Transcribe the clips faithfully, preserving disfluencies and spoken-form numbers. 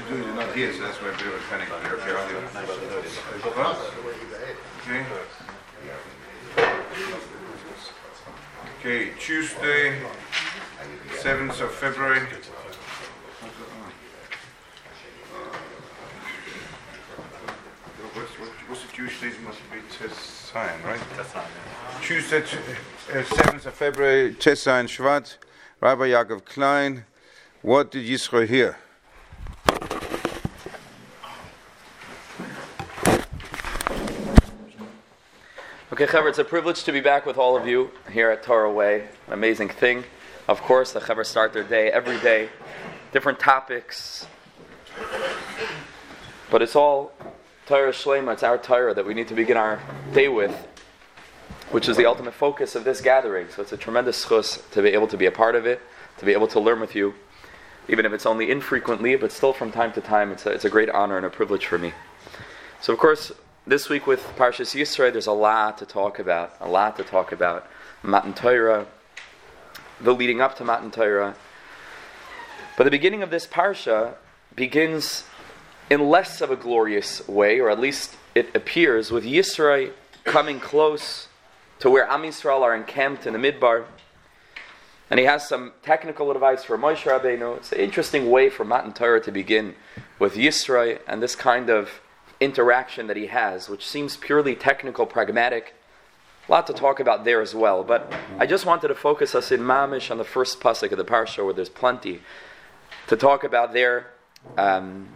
do is not here, so that's why we were panic. Okay. Okay, Tuesday, seventh of February. What's, what's the Tuesday? It must be Tessayan, right? Tessayan. Tuesday, uh, seventh of February, Tessayan Shvat, Rabbi Yaakov Klein. What did Yisro hear? Okay, Chaver, it's a privilege to be back with all of you here at Torah Way. An amazing thing. Of course, the Chaver start their day every day, different topics. But it's all Torah Shlema, it's our Torah that we need to begin our day with, which is the ultimate focus of this gathering. So it's a tremendous chus to be able to be a part of it, to be able to learn with you, even if it's only infrequently, but still from time to time, it's a, it's a great honor and a privilege for me. So of course, this week with Parshas Yisro, there's a lot to talk about, a lot to talk about. Matan Torah, the leading up to Matan Torah. But the beginning of this Parsha begins in less of a glorious way, or at least it appears, with Yisro coming close to where Am Yisrael are encamped in the Midbar. And he has some technical advice for Moshe Rabbeinu. It's an interesting way for Matan Torah to begin with Yisro and this kind of interaction that he has, which seems purely technical, pragmatic. A lot to talk about there as well. But I just wanted to focus us in Mamish on the first pasuk of the Parsha, where there's plenty to talk about there. Um,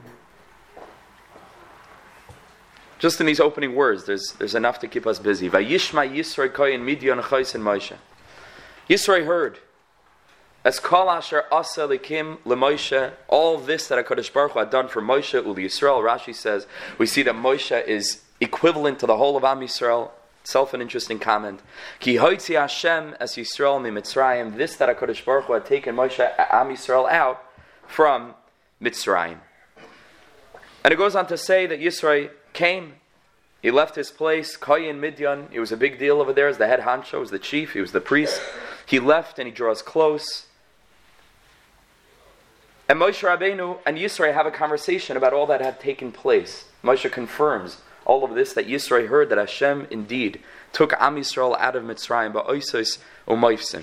just in these opening words, there's there's enough to keep us busy. Vayishma Yisro koyin Midyan chaysin Moshe. Yisro heard, as Kol Asher Asa Likim LeMoshe, all this that HaKadosh Baruch Hu had done for Moshe Uli Yisrael. Rashi says we see that Moshe is equivalent to the whole of Am Yisrael. Itself an interesting comment. Ki hoitzi Hashem as Yisrael mi Mitzrayim. This that HaKadosh Baruch Hu had taken Moshe Am Yisrael out from Mitzrayim. And it goes on to say that Yisro came. He left his place, Koyin Midyan. It was a big deal over there as the head honcho, he was the chief, he was the priest. He left and he draws close. And Moshe Rabbeinu and Yisro have a conversation about all that had taken place. Moshe confirms all of this, that Yisro heard that Hashem indeed took Am Yisrael out of Mitzrayim, ba'osos u'moifsim.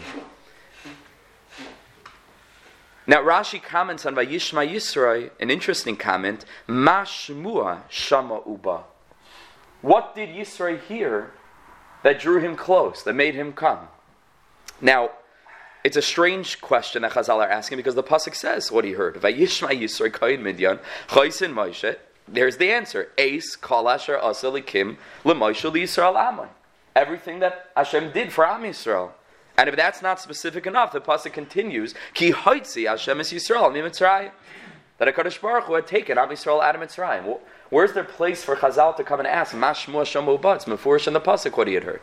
Now Rashi comments on Vayishma Yisro, an interesting comment, Ma shmua shama uba. What did Yisro hear that drew him close, that made him come? Now, it's a strange question that Chazal are asking, because the pasuk says what he heard. Vayishma Yisro koyin Midyan chaysin Moshe. There's the answer. Eis kol asher asa likim leMoshe liYisrael amon. Everything that Hashem did for Am Yisrael. And if that's not specific enough, the pasuk continues, Ki hoitzi Hashem es Yisrael mi Mitzrayim. That HaKadosh Baruch Hu had taken Am Yisrael out of Mitzrayim. Where's there place for Chazal to come and ask, Ma shmua shamu ba? It's mefurish in the pasuk what he had heard.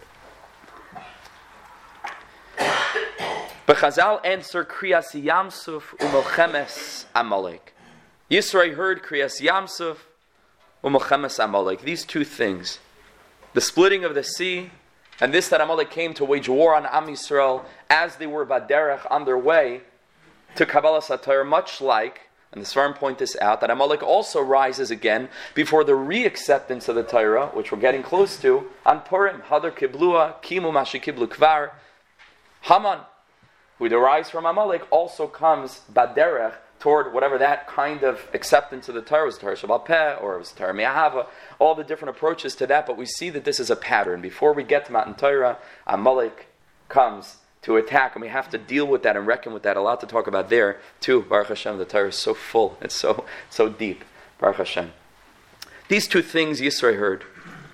But Chazal answer Kriyas Yamsuf u'Milchemes Amalek. Yisro heard Kriyas Yamsuf u'Milchemes Amalek. These two things, the splitting of the sea, and this that Amalek came to wage war on Am Yisrael as they were baderech on their way to Kabbalas HaTorah, much like, and the Svarim point this out, that Amalek also rises again before the re-acceptance of the Torah, which we're getting close to, on Purim. Hadar Kiblua, Kimu Mashi Kiblu Kvar. Haman, who derives from Amalek, also comes baderech toward whatever that kind of acceptance of the Torah was, Torah Shabbat Peh, or it was Torah Me'ahava, all the different approaches to that, but we see that this is a pattern. Before we get to Matan Torah, Amalek comes to attack, and we have to deal with that and reckon with that. A lot to talk about there, too. Baruch Hashem, the Torah is so full, it's so so deep. Baruch Hashem. These two things Yisro heard.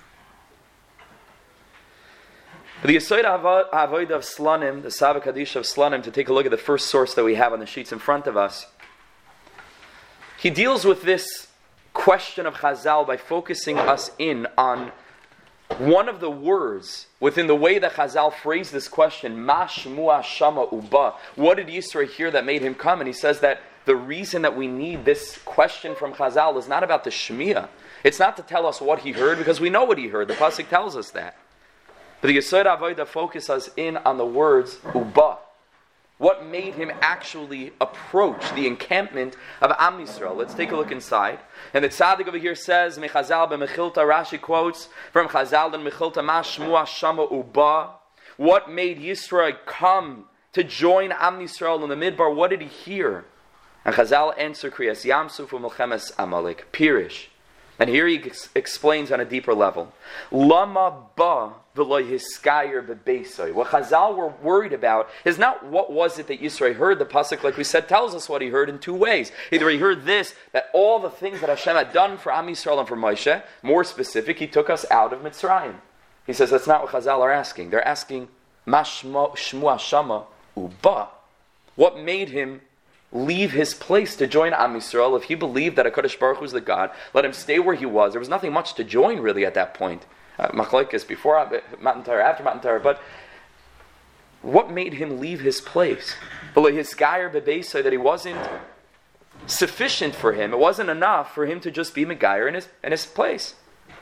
The Yesod HaAvodah of Slanim, the Sava Kadisha of Slanim, to take a look at the first source that we have on the sheets in front of us, he deals with this question of Chazal by focusing us in on one of the words within the way that Chazal phrased this question, Ma shmua shama uba. What did Yisro hear that made him come? And he says that the reason that we need this question from Chazal is not about the Shmiya. It's not to tell us what he heard, because we know what he heard. The pasuk tells us that. But the Yesod HaAvodah focuses us in on the words uba. What made him actually approach the encampment of Am Yisrael? Let's take a look inside. And the tzaddik over here says, Mechazal b'Mechilta, Rashi quotes from Chazal and Mechilta, Ma shmua shama uba. What made Yisrael come to join Am Yisrael in the Midbar? What did he hear? And Chazal answer, Kriyas Yamsuf u'Melchemes Amalek, Pirish. And here he ex- explains on a deeper level. Lama ba v'lo hiskayer bebeisoi. What Chazal were worried about is not what was it that Yisrael heard. The pasuk, like we said, tells us what he heard in two ways. Either he heard this, that all the things that Hashem had done for Am Yisrael and for Moshe, more specific, he took us out of Mitzrayim. He says that's not what Chazal are asking. They're asking, Ma shmua shama uba. What made him leave his place to join Am Yisrael? If he believed that HaKadosh Baruch Hu was the God, let him stay where he was. There was nothing much to join really at that point. Uh, Machlokes before Matan Torah, after Matan Torah. But what made him leave his place? His Gayer Bebeisai, that he wasn't sufficient for him. It wasn't enough for him to just be Megayer in his, in his place.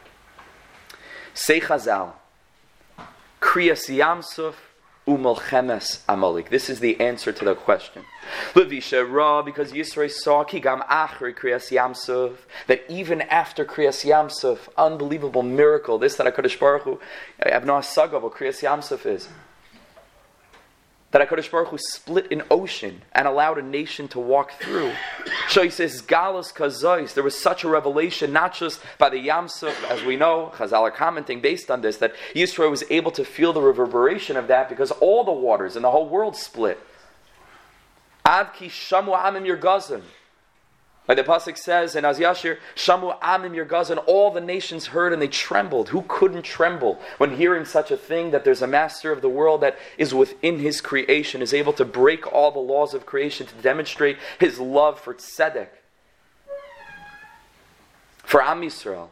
Say Chazal, Kriyas Yamsuf u'Melchemes Amalek. This is the answer to the question. Levisha Ra, because Yisrael saw Kigam Achri Kriyas Yamsuf, that even after Kriyas Yamsuf, unbelievable miracle, this that HaKadosh Baruch Hu, I have no asagav what Kriyas Yamsuf is, that HaKadosh Baruch Hu split an ocean and allowed a nation to walk through. So he says, Galus Kazois, there was such a revelation, not just by the Yamsuf, as we know, Chazal are commenting based on this, that Yisrael was able to feel the reverberation of that because all the waters in the whole world split. Ad ki shamu amim yirgazim. Like the pasuk says in Az Yashir, shamu amim yirgazim, all the nations heard and they trembled. Who couldn't tremble when hearing such a thing, that there's a master of the world that is within his creation, is able to break all the laws of creation to demonstrate his love for tzedek, for Am Yisrael.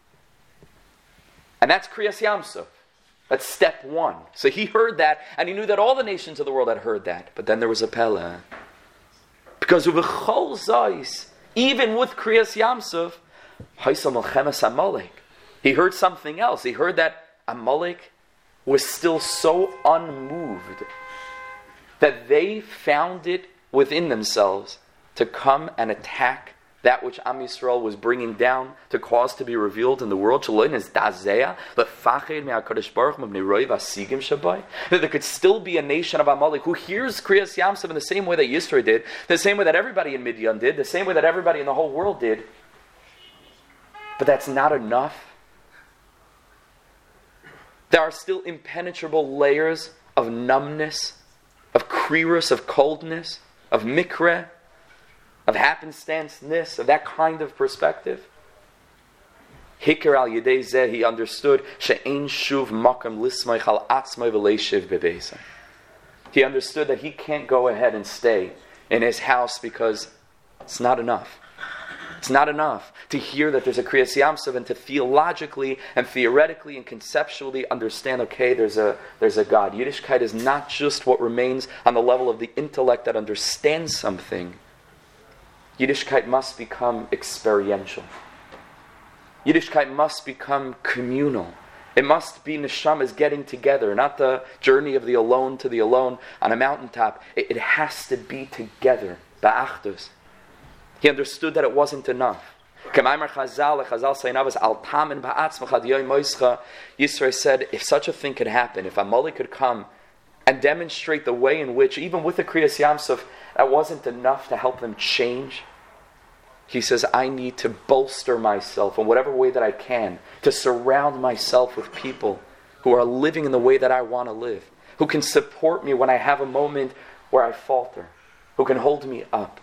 And that's Kriyas Yamsuf. That's step one. So he heard that, and he knew that all the nations of the world had heard that. But then there was a pella. Because of the Chol Zais, even with Kriyas Yamsuf, Haisam Melchemes Amalek, he heard something else. He heard that Amalek was still so unmoved that they found it within themselves to come and attack that which Am Yisrael was bringing down to cause to be revealed in the world. That there could still be a nation of Amalek who hears Kriyas Yamsuf in the same way that Yisrael did, the same way that everybody in Midian did, the same way that everybody in the whole world did. But that's not enough. There are still impenetrable layers of numbness, of krirus, of coldness, of mikre, of happenstance-ness, of that kind of perspective. Hikar al yedei zeh, he understood, she'ein shuv makam lismay al atzmay v'leishiv bebeisai. He understood that he can't go ahead and stay in his house because it's not enough. It's not enough to hear that there's a Kriyas Yamsuf and to theologically and theoretically and conceptually understand, okay, there's a there's a God. Yiddishkeit is not just what remains on the level of the intellect that understands something. Yiddishkeit must become experiential. Yiddishkeit must become communal. It must be neshamas getting together, not the journey of the alone to the alone on a mountaintop. It, it has to be together, ba'achdus. He understood that it wasn't enough. Yisrael said, if such a thing could happen, if Amalek could come and demonstrate the way in which, even with the Kriyas Yamsuf, that wasn't enough to help them change. He says, I need to bolster myself in whatever way that I can, to surround myself with people who are living in the way that I want to live, who can support me when I have a moment where I falter, who can hold me up.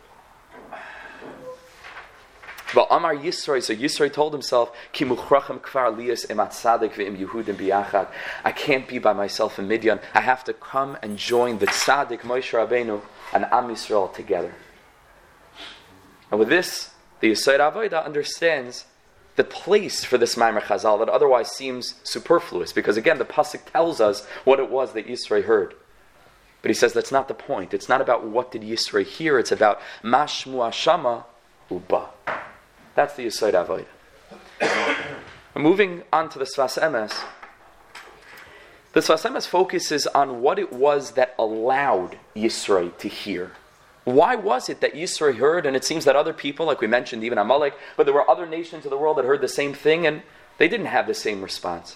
Well, Amar Yisrael, so Yisrael told himself, Ki muchrachem kfar liyas im atzadik ve'im Yehudim biyachad. I can't be by myself in Midian. I have to come and join the tzaddik Moshe Rabbeinu and Am Yisrael together. And with this, the Yesod Avodah understands the place for this Maimer Chazal that otherwise seems superfluous, because again, the pasuk tells us what it was that Yisrael heard. But he says that's not the point. It's not about what did Yisrael hear. It's about Mashmu Ashama Uba. That's the Yesod Avodah. Moving on to the Sfas Emes, The Sfas Emes focuses on what it was that allowed Yisro to hear. Why was it that Yisro heard, and it seems that other people, like we mentioned, even Amalek, but there were other nations of the world that heard the same thing, and they didn't have the same response.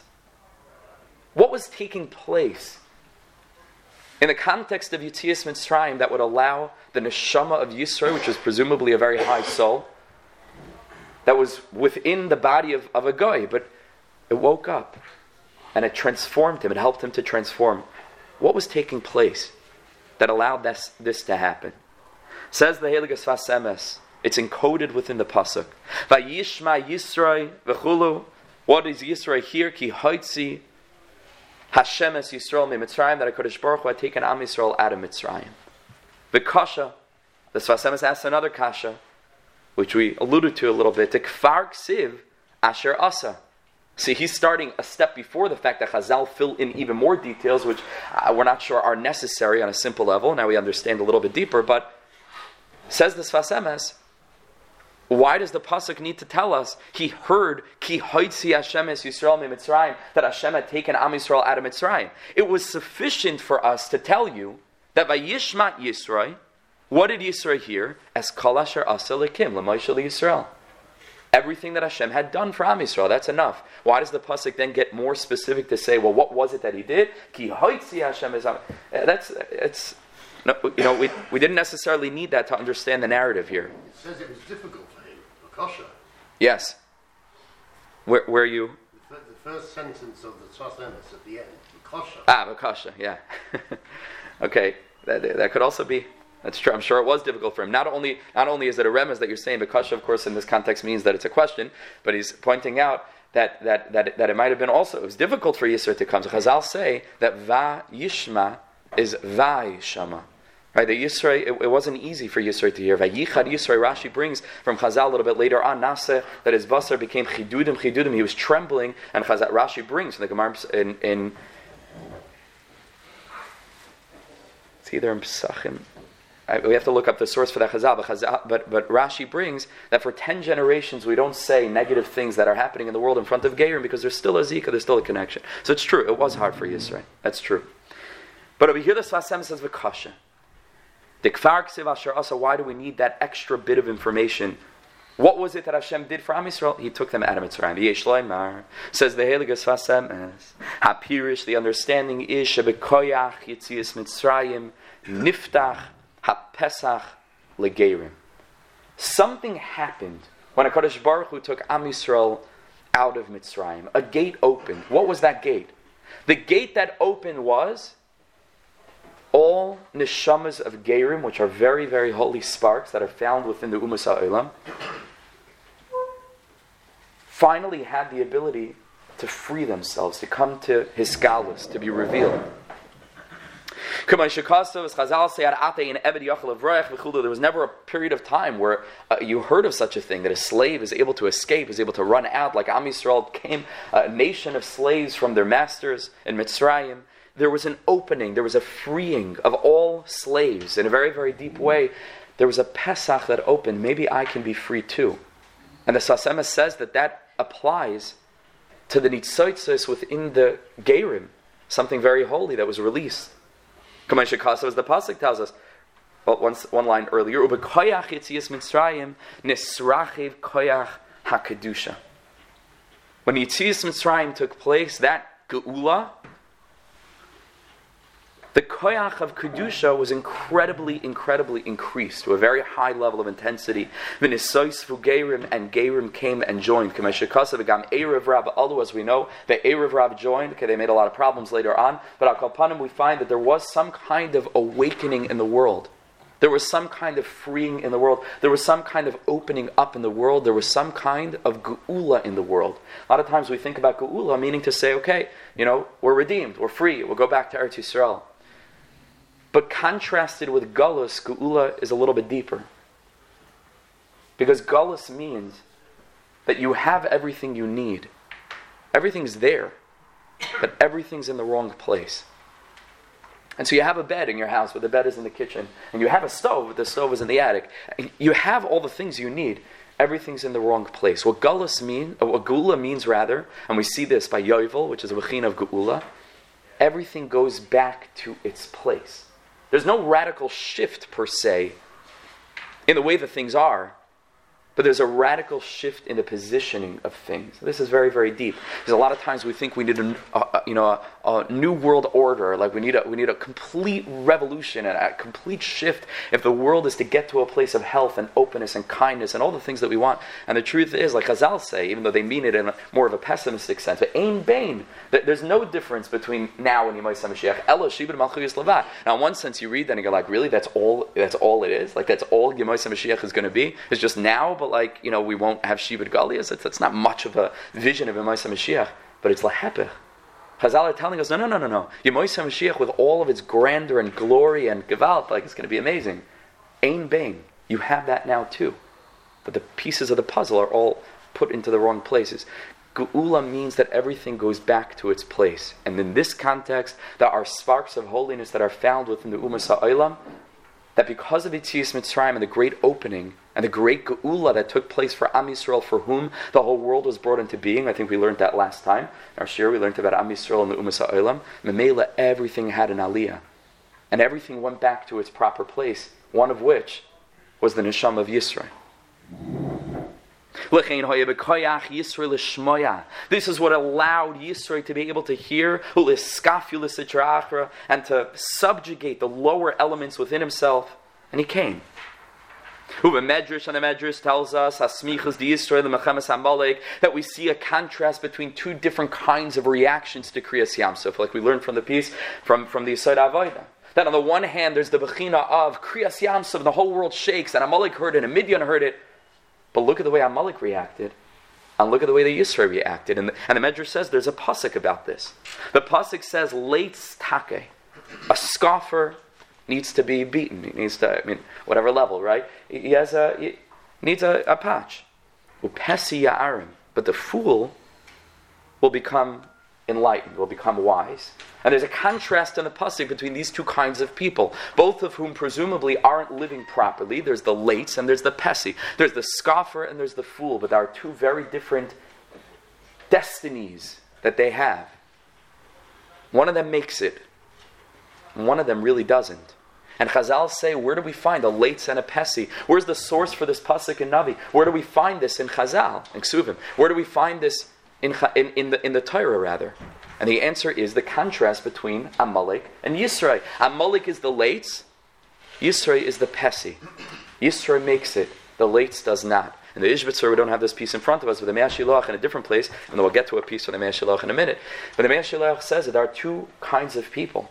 What was taking place in the context of Yetzias Mitzrayim that would allow the neshama of Yisro, which was presumably a very high soul, that was within the body of, of a goy, but it woke up and it transformed him, it helped him to transform. What was taking place that allowed this, this to happen? Says the Heilige Sfas Emes, it's encoded within the pasuk. Vayishma Yisro v'chulu. What is Yisro here? Ki hoitzi Hashem es Yisrael mi Mitzrayim, that HaKadosh Baruch Hu had taken Am Yisrael out of Mitzrayim. The kasha, the Sfas Emes asks another kasha, which we alluded to a little bit, to Kfar Ksiv Asher Asa. See, he's starting a step before the fact that Chazal fill in even more details, which uh, we're not sure are necessary on a simple level. Now we understand a little bit deeper, but says the Sfas Emes, why does the pasuk need to tell us he heard Ki hoitzi Hashem es Yisrael mi Mitzrayim, that Hashem had taken Am Yisrael out of Mitzrayim? It was sufficient for us to tell you that by Yishma Yisrael, what did Yisrael hear? As Kol Asher Asa Lekim L'Moshe Yisrael. Everything that Hashem had done for Am Yisrael, that's enough. Why does the pasuk then get more specific to say, well, what was it that he did? Ki hoitzi Hashem es Am. That's it's. No, you know, we we didn't necessarily need that to understand the narrative here. It says it was difficult for him, Akasha. Yes. Where where are you? The, the first sentence of the Sfas Emes at the end, Akasha. Ah, Akasha, yeah. Okay, that that could also be. That's true. I'm sure it was difficult for him. Not only not only is it a remez that you're saying, Akasha, of course, in this context means that it's a question, but he's pointing out that that that that it might have been also, it was difficult for Yisro to come. So Chazal say that Va Yishma is Va Yishama. Right, the Yisro, it, it wasn't easy for Yisro to hear. Vayichad Yisro, Rashi brings from Chazal a little bit later on, Naseh, that his basar became chidudim, chidudim. He was trembling, and Chazal, Rashi brings in the Gemara in, in it's either in Pesachim. I, we have to look up the source for that Chazal, but, Chazal, but but Rashi brings that for ten generations we don't say negative things that are happening in the world in front of Geirim because there's still a zika, there's still a connection. So it's true, it was hard for Yisro. That's true. But over here the Sfas Emes says v'kasha. The Kfar Ksiv Asher Asa, why do we need that extra bit of information? What was it that Hashem did for Am Yisrael? He took them out of Mitzrayim. Yesh Loimar, says the Heilige Sfas Emes, HaPirish, the understanding is Shebekoyach Yetzias Mitzrayim Niftach HaPesach Legeirim. Something happened when HaKadosh Baruch Hu took Am Yisrael out of Mitzrayim. A gate opened. What was that gate? The gate that opened was all neshamas of Geirim, which are very, very holy sparks that are found within the Umas HaOlam, finally had the ability to free themselves, to come to Hisgalus, to be revealed. There was never a period of time where uh, you heard of such a thing, that a slave is able to escape, is able to run out, like Am Yisrael came, a nation of slaves from their masters in Mitzrayim. There was an opening, there was a freeing of all slaves in a very, very deep way. There was a Pesach that opened. Maybe I can be free too. And the Sfas Emes says that that applies to the Nitzotzos within the Geirim, something very holy that was released. Kamei Shekasa, as the Pasuk tells us, well, one, one line earlier, Ubekoyach Yetzias Mitzrayim Nisrachiv Koyach HaKedusha. When Yetzias Mitzrayim took place, that Geula, the koyach of Kedusha was incredibly, incredibly increased to a very high level of intensity. V'nisois v'geirim, and Geirim came and joined. K'meshekasa v'gam Erev Rab Alu, as we know, the Erev Rab joined. Okay, they made a lot of problems later on, but al Kalpanim we find that there was some kind of awakening in the world. There was some kind of freeing in the world. There was some kind of opening up in the world. There was some kind of geula in the world. A lot of times we think about geula meaning to say, okay, you know, we're redeemed, we're free, we'll go back to Eretz Yisrael. But contrasted with Galus, Geula is a little bit deeper. Because Galus means that you have everything you need. Everything's there, but everything's in the wrong place. And so you have a bed in your house, but the bed is in the kitchen. And you have a stove, but the stove is in the attic. You have all the things you need. Everything's in the wrong place. What Galus mean, or what Geula means rather, and we see this by Yovel, which is a Bechina of Geula, everything goes back to its place. There's no radical shift per se in the way that things are, but there's a radical shift in the positioning of things. This is very, very deep. Because a lot of times we think we need a, a you know, a, a new world order, like we need a we need a complete revolution and a complete shift if the world is to get to a place of health and openness and kindness and all the things that we want. And the truth is, like Chazal say, even though they mean it in a, more of a pessimistic sense, but Ein Bain, there's no difference between now and Yemai Mashiach. Elo Shibud Malchus Levat. Now, in one sense, you read that and you're like, really? That's all? That's all it is? Like that's all Yemai Mashiach is going to be? It's just now, but like, you know, we won't have Shibud Galias. It's, it's not much of a vision of Yemai Mashiach, but it's lahepech. Chazal are telling us, no, no, no, no, no. Yemai Mashiach with all of its grandeur and glory and gewalt, like it's going to be amazing. Ein Bain, you have that now too. But the pieces of the puzzle are all put into the wrong places. Geula means that everything goes back to its place. And in this context, there are sparks of holiness that are found within the Umas HaOlam, that because of Yetzias Mitzrayim and the great opening and the great Geula that took place for Am Yisrael, for whom the whole world was brought into being, I think we learned that last time. In our shir, we learned about Am Yisrael and the Umas HaOlam. Memela, everything had an aliyah. And everything went back to its proper place, one of which was the Neshama of Yisrael. This is what allowed Yisro to be able to hear and to subjugate the lower elements within himself, and he came. The Medrash and the Medrash tells us that we see a contrast between two different kinds of reactions to Kriyas Yamsuf, like we learned from the piece from, from the Yesod Avodah. That on the one hand, there's the Bechina of Kriyas Yamsuf, the whole world shakes, and Amalek heard it, and Midian heard it. But look at the way Amalek reacted, and look at the way the Yisro reacted. And the, and the Medrash says there's a pasuk about this. The pasuk says, Leitz take. A scoffer needs to be beaten. He needs to, I mean, whatever level, right? He has a, he needs a, a patch. Upesi ya'arim. But the fool will become enlightened, will become wise. And there's a contrast in the pasuk between these two kinds of people, both of whom presumably aren't living properly. There's the lates and there's the pesi. There's the scoffer and there's the fool, but there are two very different destinies that they have. One of them makes it, and one of them really doesn't. And Chazal say, where do we find a lates and a pesi? Where's the source for this pasuk in Navi? Where do we find this in Chazal, in Ksuvim? Where do we find this in, in, in, the, in the Torah, rather? And the answer is the contrast between Amalek and Yisro. Amalek is the lates, Yisro is the pesi. Yisro makes it, the lates does not. In the Ishbitzer, we don't have this piece in front of us, but the Mei HaShiloach in a different place, and then we'll get to a piece from the Mei HaShiloach in a minute. But the Mei HaShiloach says that there are two kinds of people.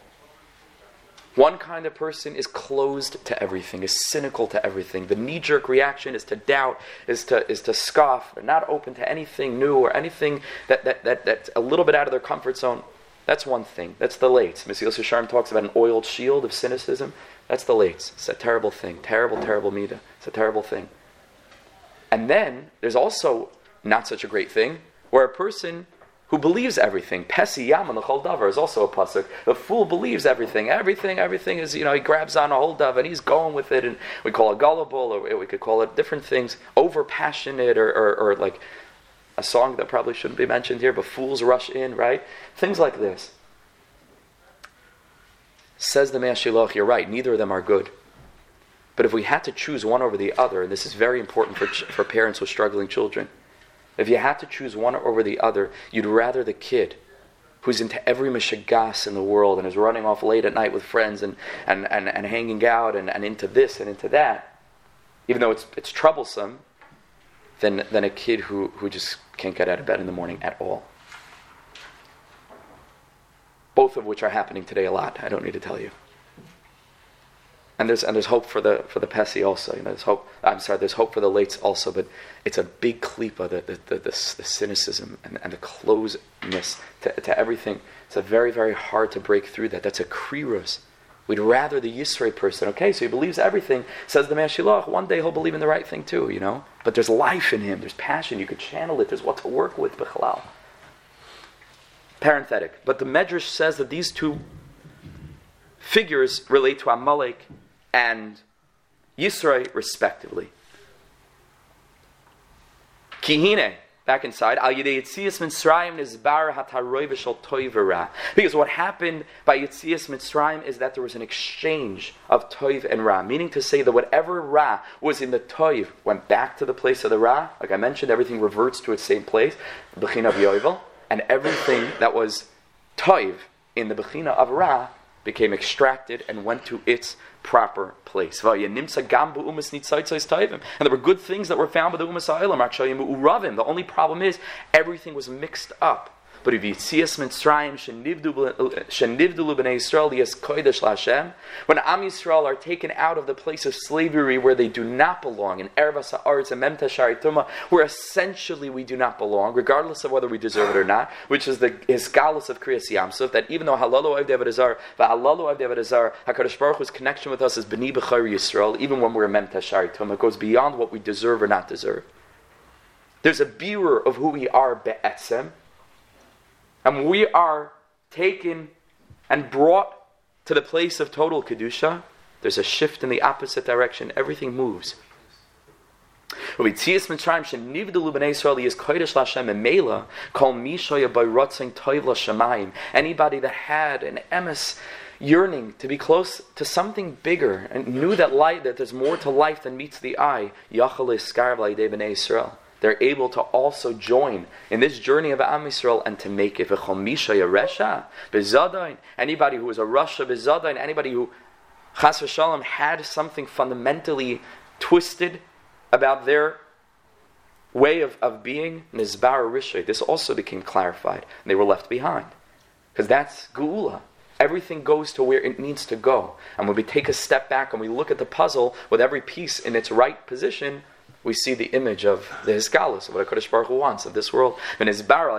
One kind of person is closed to everything, is cynical to everything. The knee-jerk reaction is to doubt, is to is to scoff. They're not open to anything new or anything that, that, that that's a little bit out of their comfort zone. That's one thing. That's the lates. Mesilas Yesharim talks about an oiled shield of cynicism. That's the lates. It's a terrible thing. Terrible, terrible midah. It's a terrible thing. And then there's also not such a great thing, where a person who believes everything. Pesi Yaman l'chol davar is also a pasuk. The fool believes everything. Everything, everything is, you know, he grabs on a hold of and he's going with it, and we call it gullible, or we could call it different things, over passionate, or, or, or like a song that probably shouldn't be mentioned here, but fools rush in, right? Things like this. Says the Mei HaShiloach, you're right, neither of them are good. But if we had to choose one over the other, and this is very important for, ch- for parents with struggling children, if you had to choose one over the other, you'd rather the kid who's into every mishagas in the world and is running off late at night with friends and, and, and, and hanging out and, and into this and into that, even though it's it's troublesome, than, than a kid who, who just can't get out of bed in the morning at all. Both of which are happening today a lot, I don't need to tell you. And there's and there's hope for the for the pesi also. You know, there's hope. I'm sorry. There's hope for the lates also, but it's a big klipa, the the, the, the, the cynicism and, and the closedness to, to everything. It's a very very hard to break through that. That's a kriros. We'd rather the Yisrei person. Okay, so he believes everything. Says the Mei HaShiloach. One day he'll believe in the right thing too. You know, but there's life in him. There's passion. You could channel it. There's what to work with. B'chalal. Parenthetic. But the Medrash says that these two figures relate to Amalek and Yisro respectively. Kihine, back inside. Al Yidei Yitzias Mitzrayim Nizbar HaTaroi V'Shel Toiv V'Ra. Because what happened by Yitzias Mitzrayim is that there was an exchange of Toiv and Ra, meaning to say that whatever Ra was in the Toiv went back to the place of the Ra. Like I mentioned, everything reverts to its same place, Bechina of Yovel, and everything that was Toiv in the Bechina of Ra became extracted and went to its proper place. And there were good things that were found by the Umas HaOlam. The only problem is everything was mixed up. But if Yitzias Mitzrayim shenivdulu b'nei Yisrael liyas kodesh laHashem, when Am Yisrael are taken out of the place of slavery where they do not belong, in Ervas ha'aretz and Mem Tashari Tuma, where essentially we do not belong, regardless of whether we deserve it or not, which is the Hisgalus of Kriyas Yamsuf, that even though Halalu Avdei Avodah Zarah, v'Halalu Avdei Avodah Zarah, HaKadosh Baruch Hu's connection with us is B'ni B'chari Yisrael, even when we're Mem Tashari Tuma, it goes beyond what we deserve or not deserve. There's a birur of who we are be'etzem, and we are taken and brought to the place of total Kedusha. There's a shift in the opposite direction. Everything moves. Anybody that had an emes yearning to be close to something bigger and knew that light, that there's more to life than meets the eye, they're able to also join in this journey of Am Yisrael and to make it. Anybody who was a Rasha B'Zadain, anybody who Chas v'Shalom had something fundamentally twisted about their way of, of being, Nizbar Rishay, this also became clarified. And they were left behind. Because that's Geula. Everything goes to where it needs to go. And when we take a step back and we look at the puzzle with every piece in its right position, we see the image of the Hisgalus, of what HaKadosh Baruch Hu wants of this world. That's why,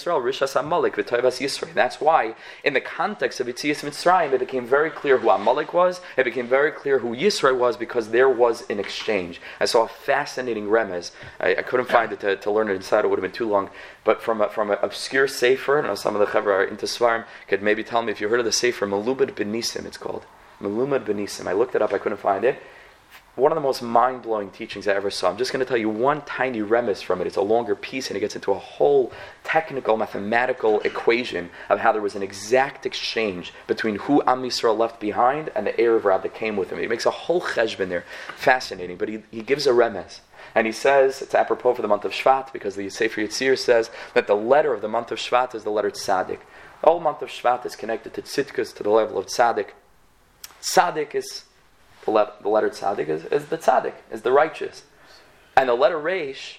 in the context of Yitzias Mitzrayim, it became very clear who Amalek was, it became very clear who Yisro was, because there was an exchange. I saw a fascinating remez. I, I couldn't find it to, to learn it inside, it would have been too long. But from a, from an obscure sefer, I know some of the Chevra are into Svarim, could maybe tell me if you heard of the sefer, Melumad Benisim, it's called. Melumad Benisim. I looked it up, I couldn't find it. One of the most mind-blowing teachings I ever saw. I'm just going to tell you one tiny remez from it. It's a longer piece, and it gets into a whole technical, mathematical equation of how there was an exact exchange between who Am Yisrael left behind and the Erev Rav that came with him. He makes a whole cheshbon there. Fascinating. But he, he gives a remez. And he says, it's apropos for the month of Shvat, because the Sefer Yitzir says that the letter of the month of Shvat is the letter Tzadik. The whole month of Shvat is connected to Tzidkus, to the level of Tzadik. Tzadik is... The, le- the letter Tzaddik is, is the Tzaddik, is the righteous. And the letter Reish,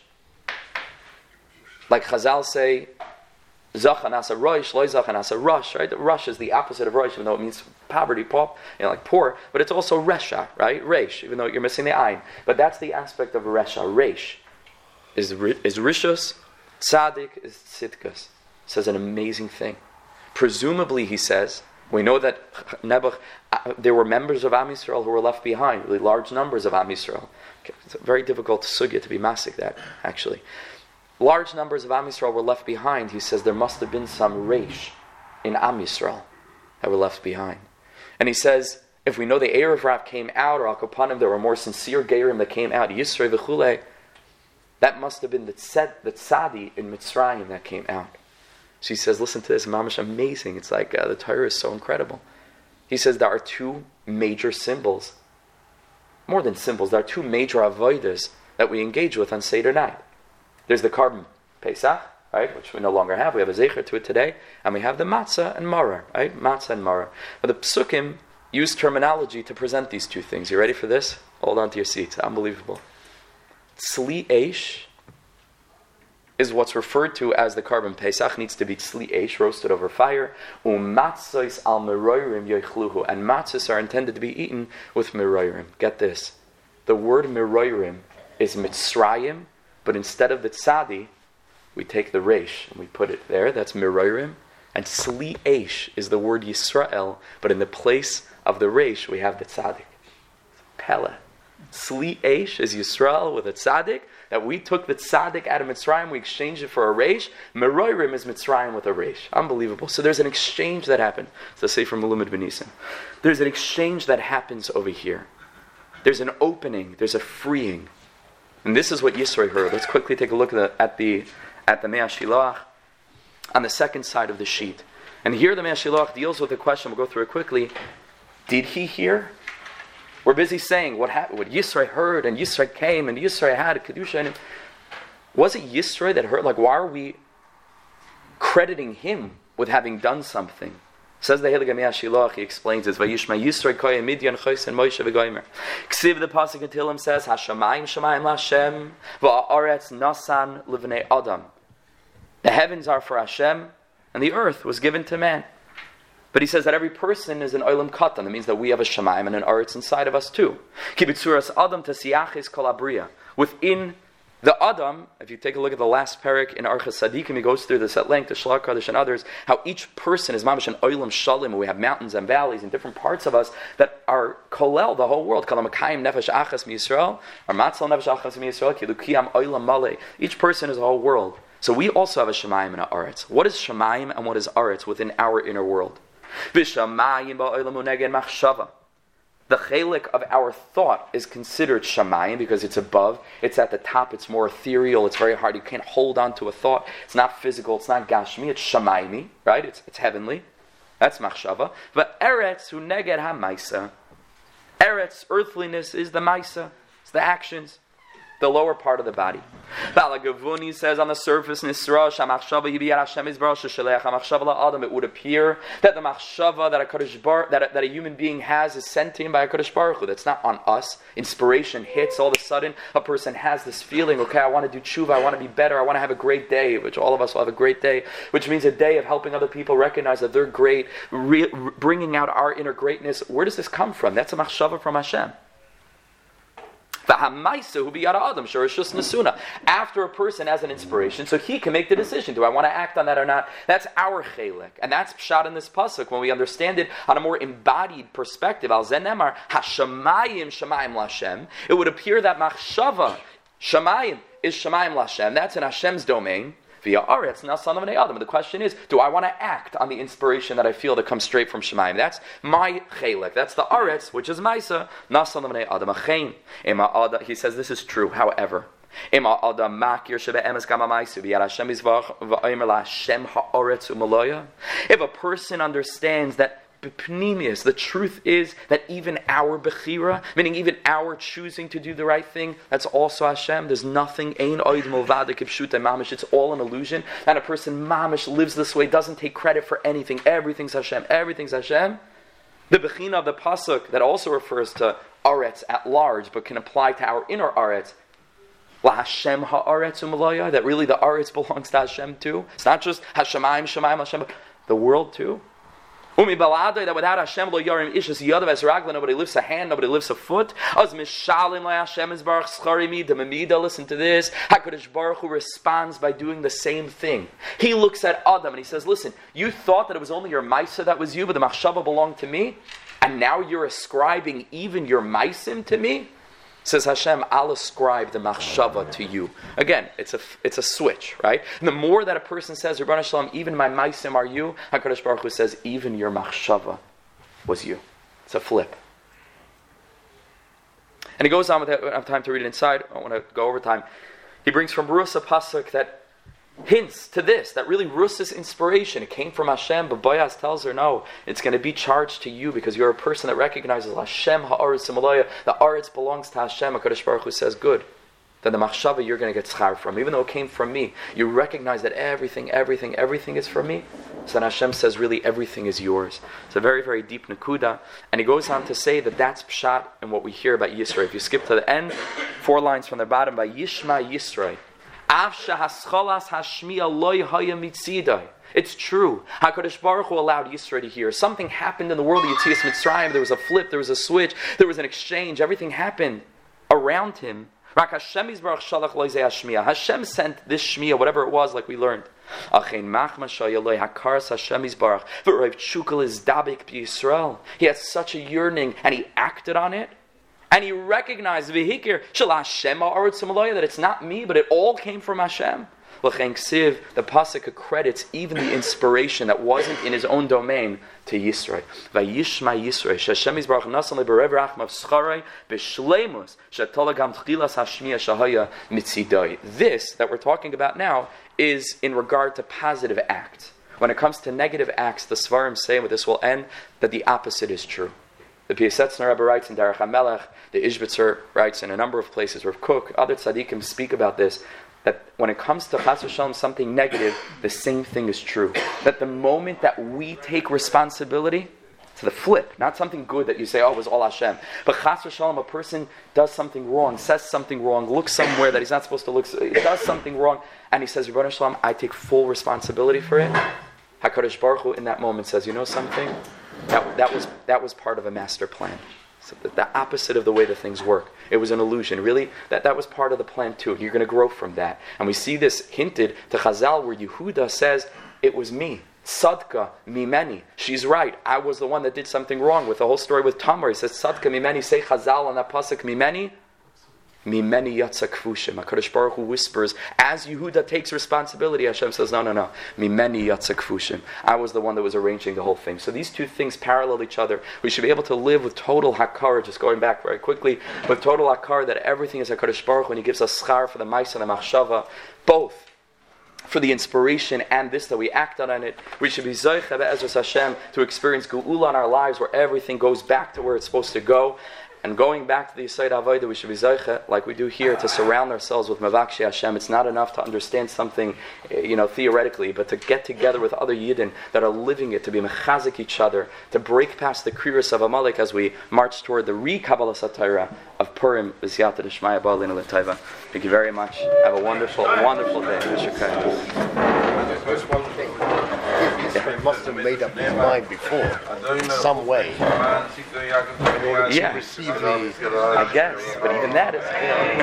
like Chazal say, Zachan asa Rosh, Loi Zachan asa Rosh, right? The Rosh is the opposite of Rosh, even though it means poverty, pop, you know, like poor, but it's also Resha, right? Reish, even though you're missing the Ayin. But that's the aspect of Resha. Reish is, is Rishus, Tzaddik is Tzidkus. Says an amazing thing. Presumably, he says, we know that Nebuch, uh, there were members of Am Yisrael who were left behind, really large numbers of Am Yisrael. Okay, it's a very difficult sugya to be masik that, actually. Large numbers of Am Yisrael were left behind. He says there must have been some reish in Am Yisrael that were left behind. And he says, if we know the Erev Rav came out, or Al Kapanim, there were more sincere Gerim that came out, Yisrei v'chulei, that must have been the tzed, the tzadi in Mitzrayim that came out. She says, listen to this, mamash, amazing. It's like uh, the Torah is so incredible. He says there are two major symbols. More than symbols, there are two major avodas that we engage with on Seder night. There's the Karban Pesach, right, which we no longer have. We have a zecher to it today. And we have the matzah and maror, right? Matzah and maror. But the psukim use terminology to present these two things. You ready for this? Hold on to your seats. Unbelievable. Tzli eish is what's referred to as the Karban Pesach, needs to be tzli eish, roasted over fire. U'matzos al meroirim yoichluhu. And matzos are intended to be eaten with meroirim. Get this. The word meroirim is Mitzrayim, but instead of the tzadi, we take the reish and we put it there. That's meroirim. And tzli eish is the word Yisrael, but in the place of the reish, we have the tzaddik. Pella. Tzli eish is Yisrael with a tzaddik, that we took the tzaddik out of Mitzrayim, we exchanged it for a reish. Meroirim is Mitzrayim with a reish. Unbelievable. So there's an exchange that happened. So say from Melumad Benisim. There's an exchange that happens over here. There's an opening. There's a freeing. And this is what Yisro heard. Let's quickly take a look at the, at the at the Mei HaShiloach, on the second side of the sheet. And here the Mei HaShiloach deals with the question, we'll go through it quickly. Did he hear? We're busy saying what happened, what Yisro heard, and Yisro came, and Yisro had Kedusha in him. Was it Yisro that heard? Like, why are we crediting him with having done something? Says the Heilige Mei HaShiloach, he explains this. Vayishma Yisro koyim Midian chosen Moshe v'goymer. Ksiv the pasuk in Tehillim says, Hashamayim shamayim laHashem va'aretz nasan livnei Adam. The heavens are for Hashem, and the earth was given to man. But he says that every person is an olam katan. That means that we have a shamayim and an aretz inside of us too. Kibitzuras Adam tasiyachis kol abriya. Within the Adam, if you take a look at the last parak in Archas Sadikim, he goes through this at length, the Shlach Kadosh and others, how each person is mamash an olam shalim, and we have mountains and valleys in different parts of us that are kolel, the whole world. Kalam akayim nefesh achas mi-Yisrael, or matzal nefesh achas mi-Yisrael, kilukiyam olam malei. Each person is a whole world. So we also have a shamayim and an aretz. What is shamayim and what is aretz within our inner world? V'shamayim ba'olam uneged machshava. The chelik of our thought is considered shamayim because it's above, it's at the top, it's more ethereal, it's very hard, you can't hold on to a thought, it's not physical, it's not gashmi, it's shamayimi, right? It's it's heavenly. That's machshava. But eretz hu neged ha-maisa. Eretz, earthliness, is the maisa, it's the actions, the lower part of the body. Balagavuni says on the surface, Nisra, Shamachshava, Yibiyat Hashem is Baruch Shalech, Hamachshava Adam, it would appear that the Machshava that a Kadosh Bar, that a, that a human being has is sent to him by a Kadosh Baruch Hu. That's not on us. Inspiration hits, all of a sudden, a person has this feeling, okay, I want to do tshuva, I want to be better, I want to have a great day, which all of us will have a great day, which means a day of helping other people recognize that they're great, re- bringing out our inner greatness. Where does this come from? That's a Machshava from Hashem. After a person has an inspiration, so he can make the decision, do I want to act on that or not? That's our chelik. And that's pshat in this pasuk when we understand it on a more embodied perspective. Al zenemar, hashamayim shamayim lashem. It would appear that machshava, shamayim, is shamayim lashem. That's in Hashem's domain. Via aretz, now son of an Adam. The question is, do I want to act on the inspiration that I feel that comes straight from Shemayim? That's my chelik. That's the aretz, which is Maisa, not son of an Adam. Achein. He says this is true, however. If a person understands that B'pnimius, the truth is that even our bechira, meaning even our choosing to do the right thing, that's also Hashem. There's nothing, ein oid milvada kipshuta mamish. It's all an illusion. And a person mamish lives this way, doesn't take credit for anything. Everything's Hashem. Everything's Hashem. The bechina of the pasuk that also refers to aretz at large, but can apply to our inner aretz. La Hashem ha'aretz u'malaya. That really the aretz belongs to Hashem too. It's not just Hashemayim, Shemayim, Hashem, but the world too. Umi baladai, that without Hashem lo yarim ishas yadav es ragla, nobody lifts a hand, nobody lifts a foot. Az mishalim la Hashem is baruch scharimi demamida. Listen to this. HaKadosh Baruch Hu responds by doing the same thing. He looks at Adam and he says, "Listen, you thought that it was only your maisa that was you, but the machshava belonged to me, and now you're ascribing even your maisim to me." Says Hashem, I'll ascribe the machshava to you. Again, it's a it's a switch, right? And the more that a person says, Rebbeinu Shalom, even my maisim are you, HaKadosh Baruch Hu says, even your machshava was you. It's a flip. And he goes on with that. I don't have time to read it inside. I don't want to go over time. He brings from Rusa Pasuk that hints to this, that really Rusa's inspiration, it came from Hashem, but Boaz tells her, no, it's going to be charged to you because you're a person that recognizes Hashem ha'aretz u'malaya, the aretz belongs to Hashem. HaKadosh Baruch Hu says, good, then the machshava you're going to get schar from, even though it came from me. You recognize that everything, everything, everything is from me. So then Hashem says, really, everything is yours. It's a very, very deep nakuda. And he goes on to say that that's pshat and what we hear about Yisro. If you skip to the end, four lines from the bottom, by Yishma Yisro. It's true. HaKadosh Baruch Hu allowed Yisro to hear. Something happened in the world of Yetzias Mitzrayim. There was a flip, there was a switch, there was an exchange. Everything happened around him. Hashem sent this Shmiya, whatever it was, like we learned. He had such a yearning, and he acted on it. And he recognized v'hikir shel Hashem ha'aretz u'malaya, that it's not me, but it all came from Hashem. L'chein ksiv, the pasuk credits even the inspiration that wasn't in his own domain to Yisroi. Vayishma Yisroi, Shashem Yisbarach nasan leberev rachmav scharei b'shleimus shetola gam tchilas hashmiya shahaya mitzidai. This that we're talking about now is in regard to positive acts. When it comes to negative acts, the Svarim say, with this will end, that the opposite is true. The Piasetzner Rebbe writes in Derech HaMelech, the Ishbitzer writes in a number of places, Rav Kook, other tzaddikim speak about this, that when it comes to Chas v'Shalom, something negative, the same thing is true. That the moment that we take responsibility, to the flip, not something good that you say, oh, it was all Hashem. But Chas v'Shalom, a person does something wrong, says something wrong, looks somewhere that he's not supposed to look, does something wrong, and he says, Rebbeinu Shalom, I take full responsibility for it. HaKadosh Baruch Hu in that moment says, you know something? That, that was that was part of a master plan. So the, the opposite of the way the things work. It was an illusion. Really, that, that was part of the plan too. You're going to grow from that. And we see this hinted to Chazal where Yehuda says, it was me. Sadka mimeni. She's right. I was the one that did something wrong. With the whole story with Tamar, he says, Sadka mimeni. Say Chazal on that pasuk, mimeni. Mimeni yatsa kfushim. HaKadosh Baruch Hu whispers, as Yehuda takes responsibility, Hashem says, no, no, no. Mimeni yatsa kfushim. I was the one that was arranging the whole thing. So these two things parallel each other. We should be able to live with total hakar, just going back very quickly, with total hakar that everything is HaKadosh Baruch Hu, and He gives us schar for the maisa and the machshava, both for the inspiration and this that we act on it. We should be zoich be'ezras Hashem to experience geula in our lives where everything goes back to where it's supposed to go. And going back to the Yisayid Avodah, we should be zeicha, like we do here, to surround ourselves with Mavakshi Hashem. It's not enough to understand something, you know, theoretically, but to get together with other Yidden that are living it, to be mechazik each other, to break past the kriris of Amalek as we march toward the re-Kabbalah Satira of Purim. V'siyata d'shmaya ba'alinu l'taiva. Thank you very much. Have a wonderful, wonderful day. Just one thing. He must have made up his mind before, in some way, in order to Yeah. receive the... I guess, but even that is...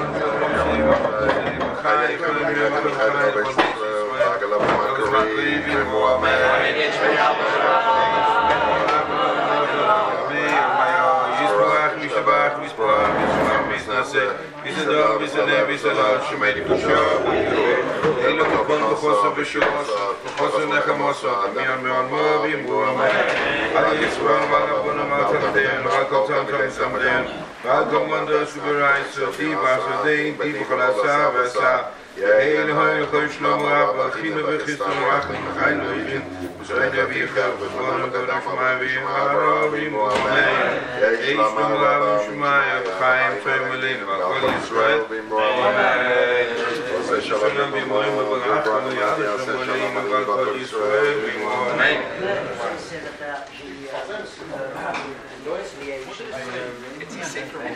Welkom wonder superise die was de die beglasa was hele hele geslomo ab gine we gisteren wacht gein we zijn er weer gewoon door dan maar weer maar wie moet nee is maar maar gein family maar all is right we zullen weer mooi met elkaar gaan ja dat is maar all is right nee It's a sefer I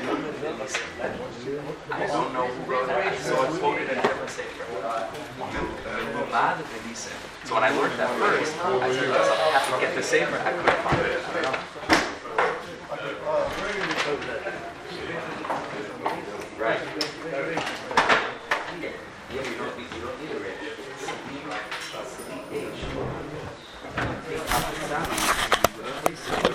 don't know who wrote it, so it's quoted in a different sefer. So when I learned that first, I said, I have to get the sefer. I couldn't find it. I don't know. Right? Yeah, you don't need, you don't need a rich.